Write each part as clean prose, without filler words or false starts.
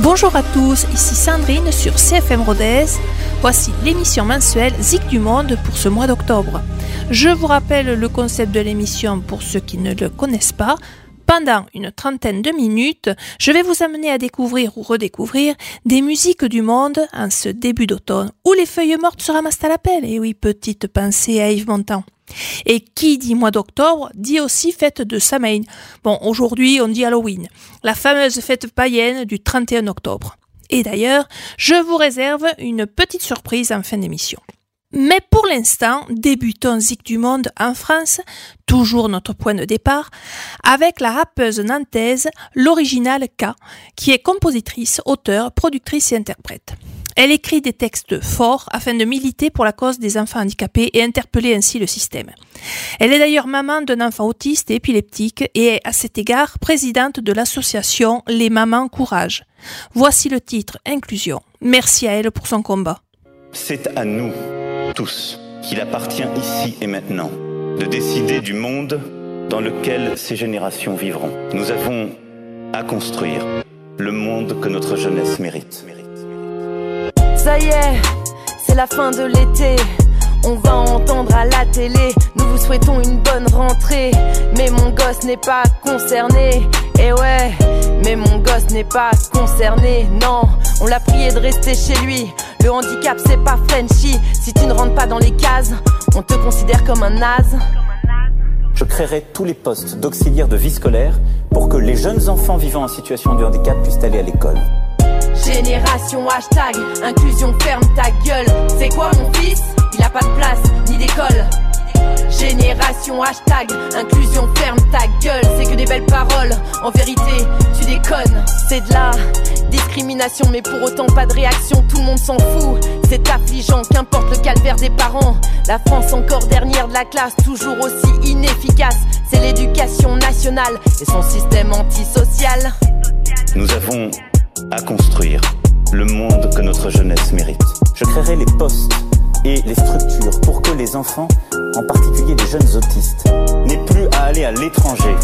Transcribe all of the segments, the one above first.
Bonjour à tous, ici Sandrine sur CFM Rodez. Voici l'émission mensuelle Zik du Monde pour ce mois d'octobre. Je vous rappelle le concept de l'émission pour ceux qui ne le connaissent pas. Pendant une trentaine de minutes, je vais vous amener à découvrir ou redécouvrir des musiques du monde en ce début d'automne où les feuilles mortes se ramassent à la pelle. Et oui, petite pensée à Yves Montand. Et qui dit mois d'octobre dit aussi fête de Samhain. Bon, aujourd'hui on dit Halloween, la fameuse fête païenne du 31 octobre. Et d'ailleurs, je vous réserve une petite surprise en fin d'émission. Mais pour l'instant, débutons Zik du Monde en France, toujours notre point de départ, avec la rappeuse nantaise, l'originale K, qui est compositrice, auteure, productrice et interprète. Elle écrit des textes forts afin de militer pour la cause des enfants handicapés et interpeller ainsi le système. Elle est d'ailleurs maman d'un enfant autiste et épileptique et est à cet égard présidente de l'association Les Mamans Courage. Voici le titre Inclusion. Merci à elle pour son combat. C'est à nous, tous, qu'il appartient ici et maintenant de décider du monde dans lequel ces générations vivront. Nous avons à construire le monde que notre jeunesse mérite. Ça y est, c'est la fin de l'été. On va entendre à la télé, nous vous souhaitons une bonne rentrée. Mais mon gosse n'est pas concerné. Eh ouais, mais mon gosse n'est pas concerné. Non, on l'a prié de rester chez lui. Le handicap c'est pas Frenchy. Si tu ne rentres pas dans les cases, on te considère comme un naze. Je créerai tous les postes d'auxiliaires de vie scolaire pour que les jeunes enfants vivant en situation de handicap puissent aller à l'école. Génération hashtag, inclusion ferme ta gueule. C'est quoi mon fils? Il a pas de place, ni d'école. Génération hashtag, inclusion ferme ta gueule. C'est que des belles paroles, en vérité, tu déconnes. C'est de la discrimination, mais pour autant pas de réaction, tout le monde s'en fout. C'est affligeant, qu'importe le calvaire des parents. La France encore dernière de la classe, toujours aussi inefficace. C'est l'éducation nationale et son système antisocial. Nous avons à construire le monde que notre jeunesse mérite. Je créerai les postes et les structures pour que les enfants, en particulier les jeunes autistes, n'aient plus à aller à l'étranger.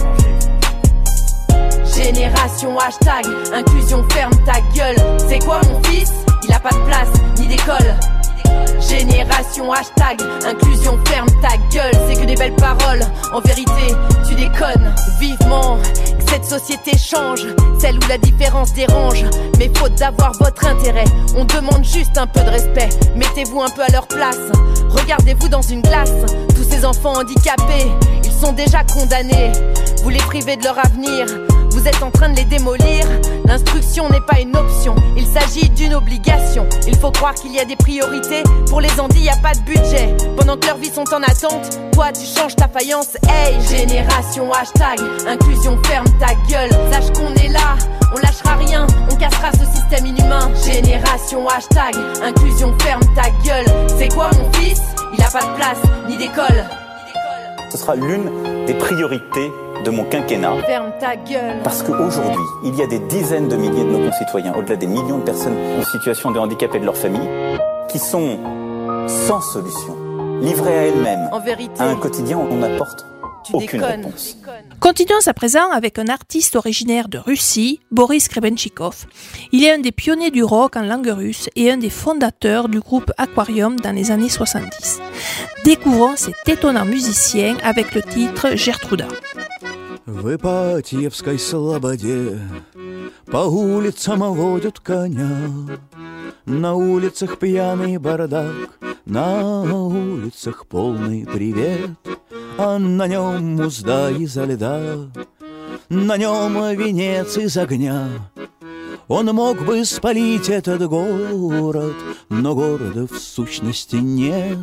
Génération hashtag, inclusion ferme ta gueule. C'est quoi mon fils? Il a pas de place, ni d'école. Génération hashtag, inclusion ferme ta gueule. C'est que des belles paroles, en vérité, tu déconnes. Vivement que cette société change, celle où la différence dérange. Mais faute d'avoir votre intérêt, on demande juste un peu de respect. Mettez-vous un peu à leur place, regardez-vous dans une glace. Tous ces enfants handicapés, ils sont déjà condamnés. Vous les privez de leur avenir, vous êtes en train de les démolir. L'instruction n'est pas une option, il s'agit d'une obligation. Il faut croire qu'il y a des priorités. Pour les handis, y a pas de budget. Pendant que leurs vies sont en attente, toi tu changes ta faïence. Hey, génération hashtag, inclusion ferme ta gueule. Sache qu'on est là, on lâchera rien, on cassera ce système inhumain. Génération hashtag, inclusion ferme ta gueule. C'est quoi mon fils? Il a pas de place, ni d'école. Ce sera l'une des priorités de mon quinquennat. Ferme ta gueule. Parce qu'aujourd'hui, il y a des dizaines de milliers de nos concitoyens, au-delà des millions de personnes en situation de handicap et de leurs familles, qui sont sans solution, livrées à elles-mêmes. En vérité, à un quotidien où on n'apporte aucune réponse. Continuons à présent avec un artiste originaire de Russie, Boris Grebenchikov. Il est un des pionniers du rock en langue russe et un des fondateurs du groupe Aquarium dans les années 70. Découvrons cet étonnant musicien avec le titre Gertruda. В Ипатьевской слободе по улицам водят коня. На улицах пьяный бардак, на улицах полный привет. А на нем узда изо льда, на нем венец из огня. Он мог бы спалить этот город, но города в сущности нет.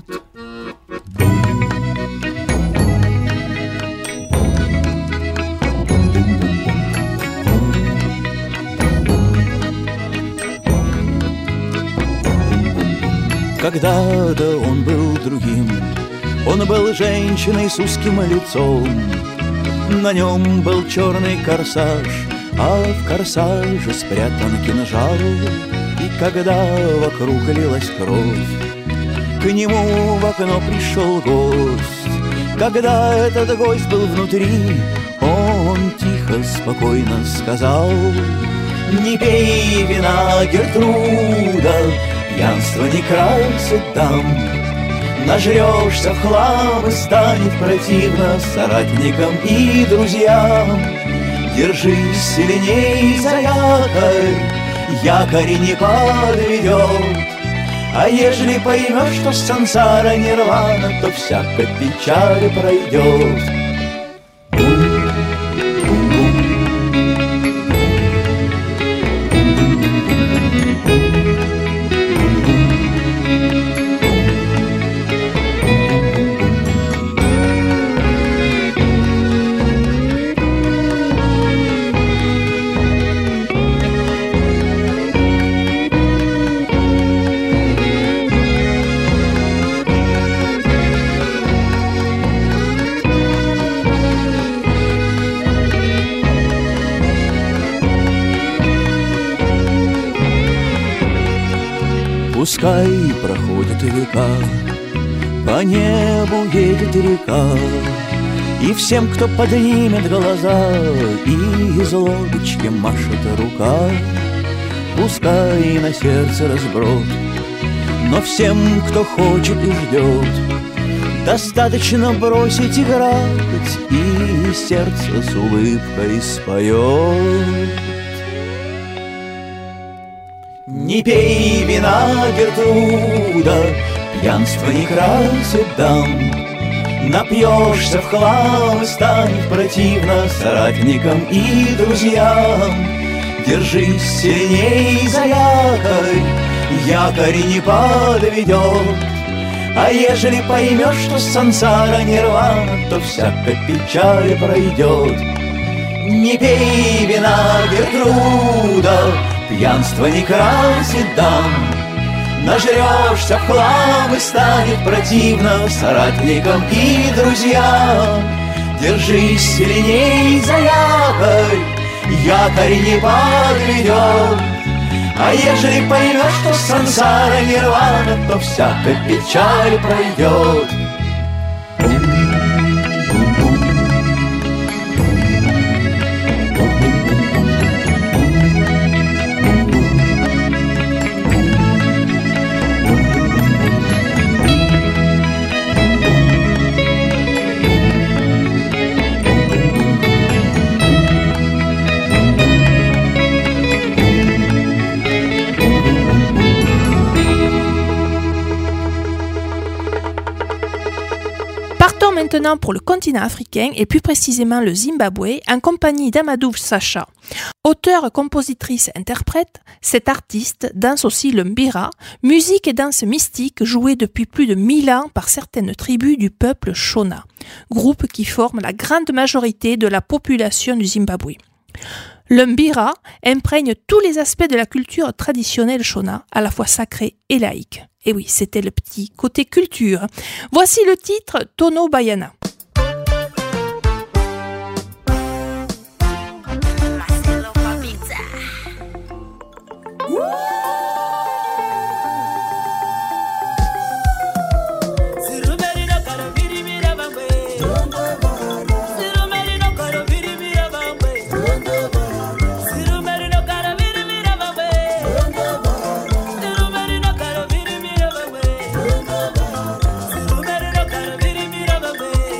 Когда-то он был другим, он был женщиной с узким лицом. На нем был черный корсаж, а в корсаже спрятан кинжал. И когда вокруг лилась кровь, к нему в окно пришел гость. Когда этот гость был внутри, он тихо, спокойно сказал: Не пей вина, Гертруда, пьянство не красит дам. Нажрешься в хлам и станет противно соратникам и друзьям. Держись сильней за якорь, якорь не подведет. А ежели поймешь, что сансара нирвана, то всякая печаль пройдет. Пускай проходят века, по небу едет река, и всем, кто поднимет глаза, и из лодочки машет рука. Пускай на сердце разброд, но всем, кто хочет и ждет, достаточно бросить играть, и сердце с улыбкой споет. Не пей вина, Гертруда, пьянство не красит дам. Напьешься в хлам и станет противно соратникам и друзьям. Держись сильней за якорь, якорь не подведет. А ежели поймешь, что сансара нирвана, то всякая печаль пройдет. Не пей вина, Гертруда, пьянство не красит дам. Нажрешься в хлам и станет противно соратникам и друзьям. Держись сильней за якорь, якорь не подведет. А ежели поймешь, что сансара нирвана, то всякая печаль пройдет. Maintenant pour le continent africain et plus précisément le Zimbabwe en compagnie d'Amadou Sacha. Auteure, compositrice, interprète, cette artiste danse aussi le mbira, musique et danse mystique jouée depuis plus de 1000 ans par certaines tribus du peuple Shona, groupe qui forme la grande majorité de la population du Zimbabwe. Le mbira imprègne tous les aspects de la culture traditionnelle Shona, à la fois sacrée et laïque. Et oui, c'était le petit côté culture. Voici le titre Tono Bayana. Away.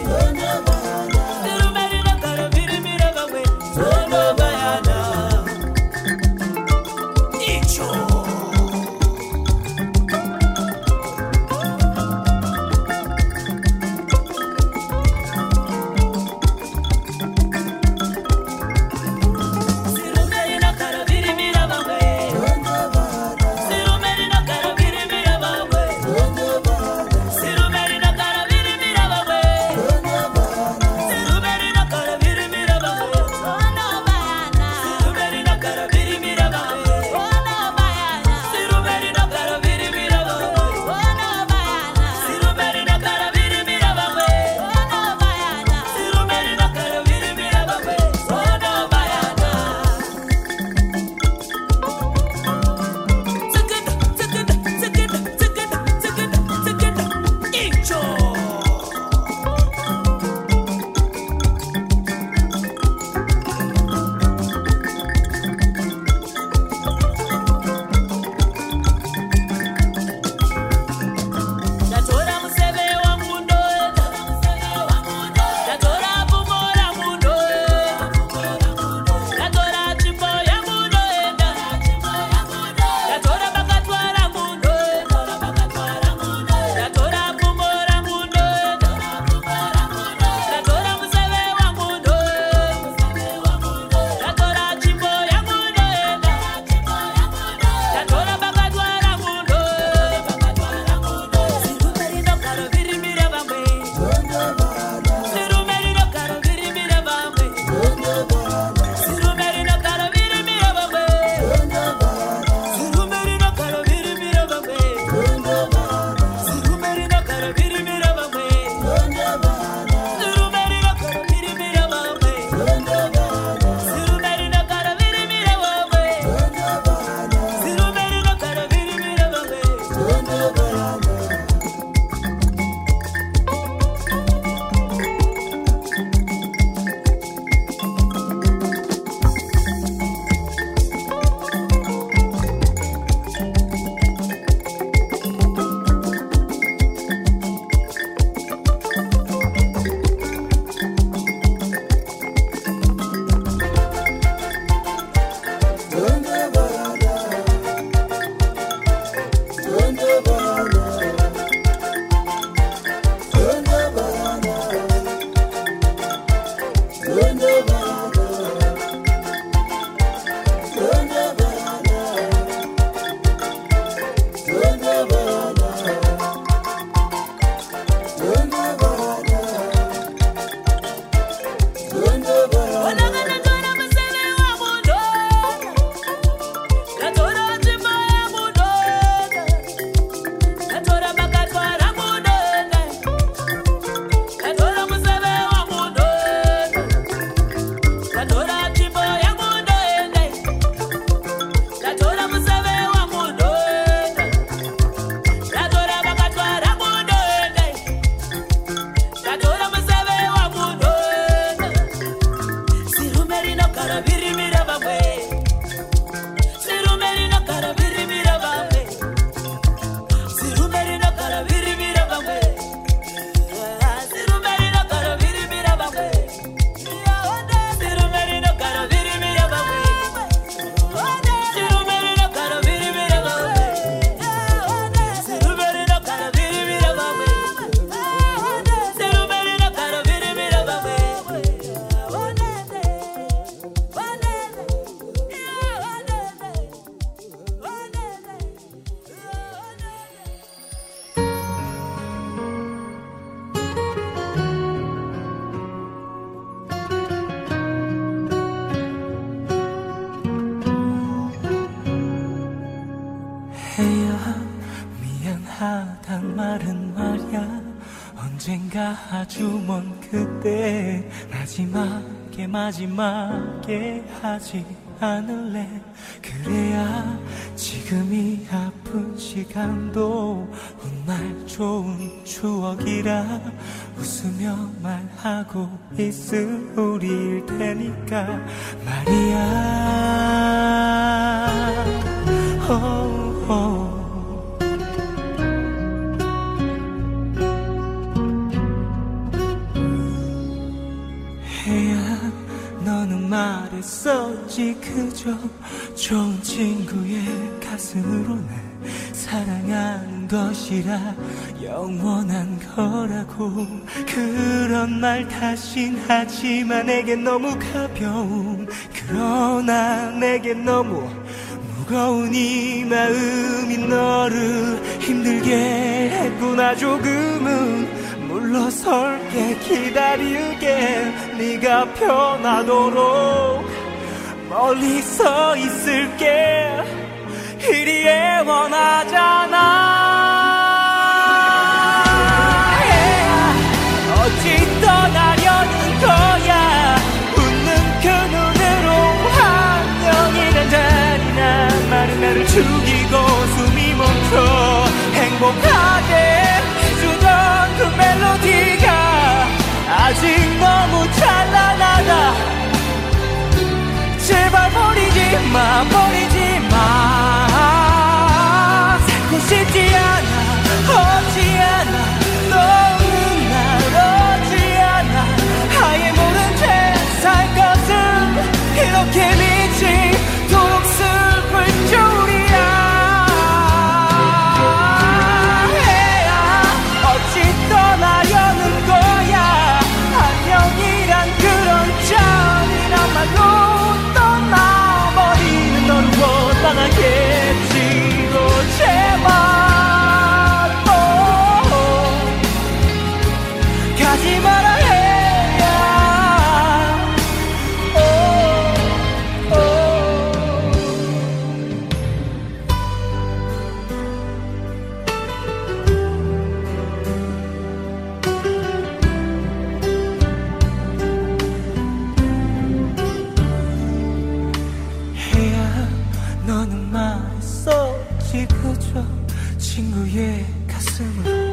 네가 아주 먼 그때 마지막에 하지 않을래. 그래야 지금이 아픈 시간도 훗날 좋은 추억이라 웃으며 말하고 있을 우리일 테니까 말이야. 해야 너는 말했었지. 그저 좋은 친구의 가슴으로 날 사랑하는 것이라 영원한 거라고. 그런 말 다신 하지만 내겐 너무 가벼운, 그러나 내겐 너무 무거운 이 마음이 너를 힘들게 했구나. 조금은 물러설게, 기다릴게. 네가 편하도록 멀리 서 있을게. 이리 원하잖아. 어찌 떠나려는 거야. 웃는 그 눈으로 안녕이란 잔인한 말은 나를 죽이고 숨이 멈춰. 행복하게 해주던 그 멜로디가 아직 너무 찬란하다. 제발 버리지 마, 버리지 마. 살고 싶지 않아, 없지 않아. 너는 날 얻지 않아. 아예 모른 채 살 것은 이렇게 미치도록 슬플 줄이야. 어찌 떠나려는 거야. 안녕이란 그런 잔인한 말로 떠나버리는 너를 원망하겠지로. 제발 가지 마라 해야. 해야 너는 말했었지. 그저 친구의 가슴으로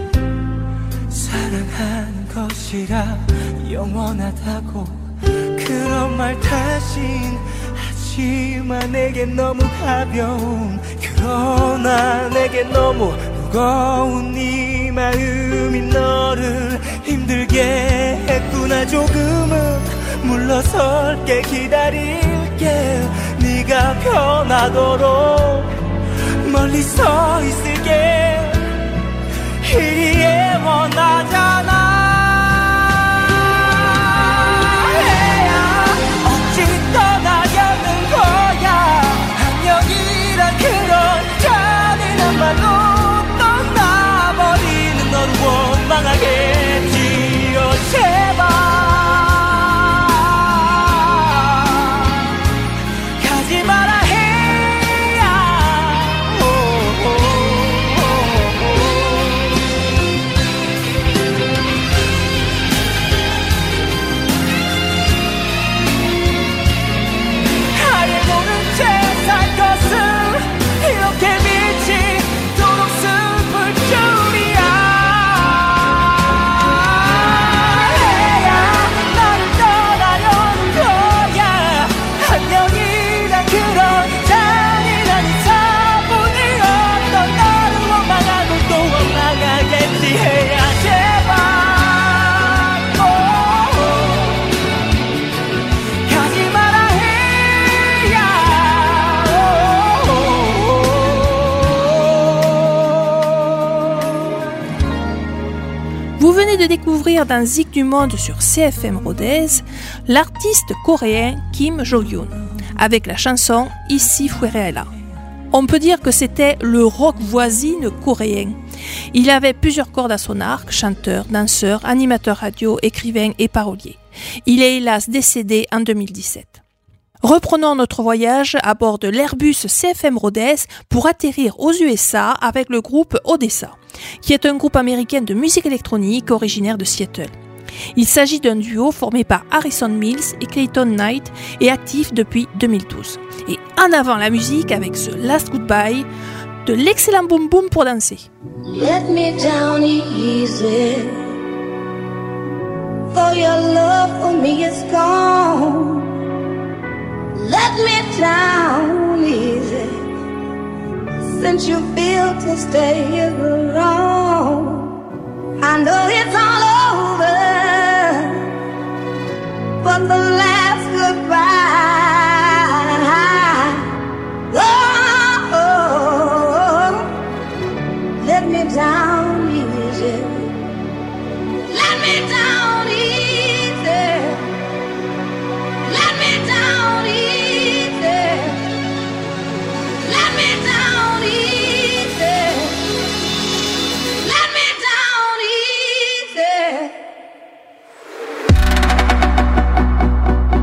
사랑하는 것이라 영원하다고. 그런 말 다신 하지만 내겐 너무 가벼운, 그러나 내겐 너무 무거운 이 마음이 너를 힘들게 했구나. 조금은 물러설게, 기다릴게. 네가 편하도록 멀리 서 있을게. 이리 원하잖아. 어찌 떠나려는 거야. 안녕이란 그런 잔인한 말로 떠나버리는 너를 원망하겠지요. 제발 가지 마라 해야. 아예 모른 채 살 것은 이렇게 미치도록 슬플 줄이야. 해야 나를 떠나려는 거야. 안녕이란 그런 잔인한 이사뿐이 없던 나를 원망하고 또 원망하겠지. 해야 제발 가지 마라 해야. Vous venez de découvrir dans Zik du Monde sur CFM Rodez l'artiste coréen Kim Jo-yoon avec la chanson Ici Fuerella. On peut dire que c'était le rock voisine coréen. Il avait plusieurs cordes à son arc, chanteur, danseur, animateur radio, écrivain et parolier. Il est hélas décédé en 2017. Reprenons notre voyage à bord de l'Airbus CFM Rhodes pour atterrir aux USA avec le groupe Odessa, qui est un groupe américain de musique électronique originaire de Seattle. Il s'agit d'un duo formé par Harrison Mills et Clayton Knight et actif depuis 2012. Et en avant la musique avec ce Last Goodbye, de l'excellent boom boom pour danser. Let me down easy, for your love for me is gone. Let me down easy, since you feel to stay alone. I know it's all over, but the last goodbye. Oh, let me down easy. Let me down easy. Let me down easy. Let me down easy. Let me down easy.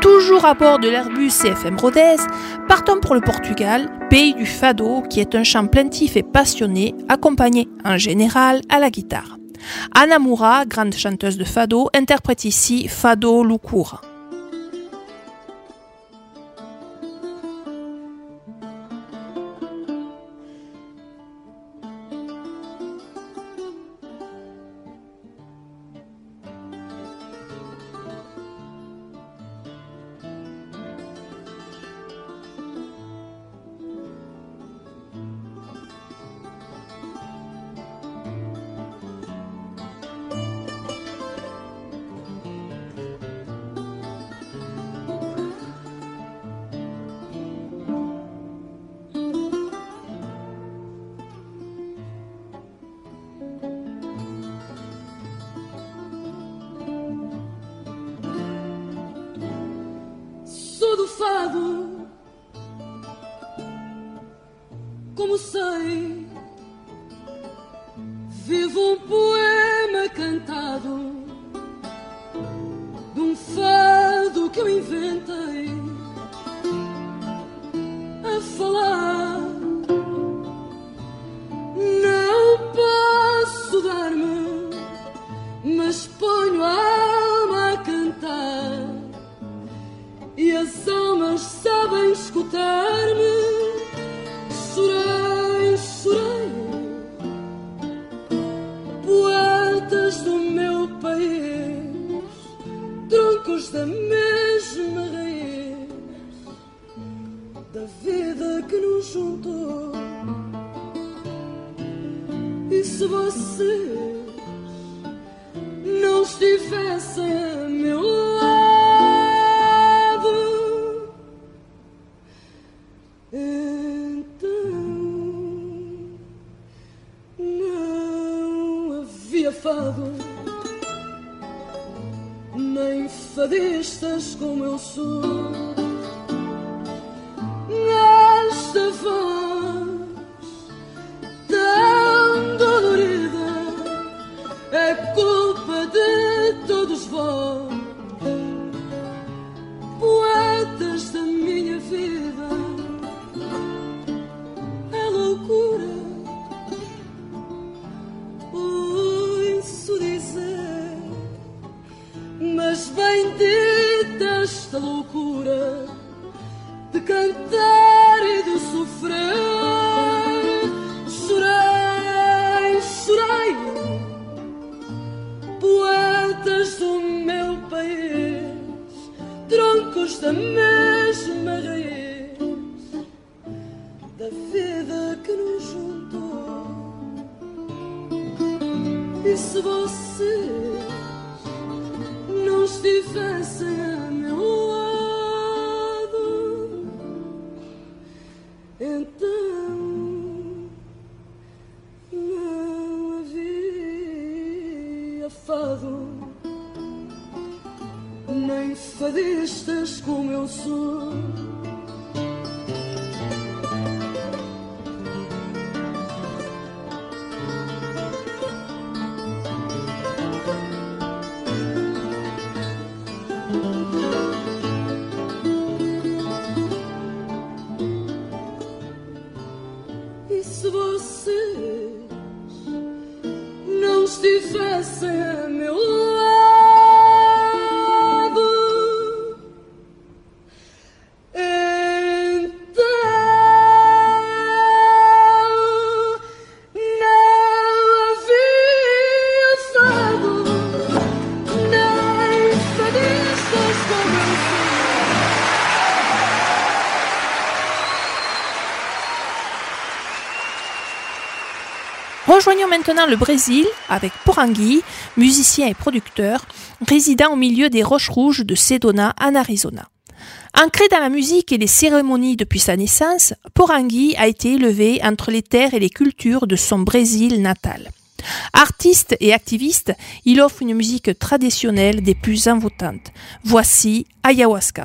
Toujours à bord de l'Airbus CFM Rodez, partons pour le Portugal, pays du fado, qui est un chant plaintif et passionné, accompagné en général à la guitare. Ana Moura, grande chanteuse de fado, interprète ici Fado Loucura. Do fado, como sei, vivo um poema cantado, de um fado que eu inventei, a falar. Não posso dar-me, mas ponho a alma a cantar. E as almas sabem escutar-me. Chorei, chorei, poetas do meu país, troncos da mesma raiz, da vida que nos juntou. E se vocês não estivessem a meu lado, fado, nem fadistas como eu sou. Nesta voz tão dolorida é culpa de todos vós, poetas da minha vida. É loucura mas bendita esta loucura de cantar e de sofrer. Chorei, chorei, poetas do meu país, troncos da mesma raiz, da vida que nos juntou. E se você não estivessem a meu lado, então não havia fado, nem fadistas como eu sou. Estivessem a meu lado, então não havia fado, nem fadistas como eu sou. Rejoignons maintenant le Brésil avec Porangui, musicien et producteur, résidant au milieu des roches rouges de Sedona en Arizona. Ancré dans la musique et les cérémonies depuis sa naissance, Porangui a été élevé entre les terres et les cultures de son Brésil natal. Artiste et activiste, il offre une musique traditionnelle des plus envoûtantes. Voici Ayahuasca.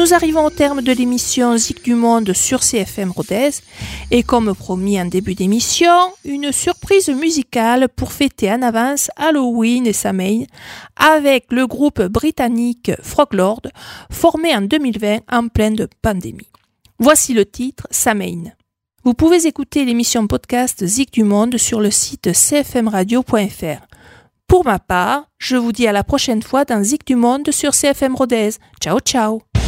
Nous arrivons au terme de l'émission Zik du Monde sur CFM Rodez et comme promis en début d'émission, une surprise musicale pour fêter en avance Halloween et Samhain avec le groupe britannique Froglord formé en 2020 en pleine pandémie. Voici le titre Samhain. Vous pouvez écouter l'émission podcast Zik du Monde sur le site cfmradio.fr. Pour ma part, je vous dis à la prochaine fois dans Zik du Monde sur CFM Rodez. Ciao ciao.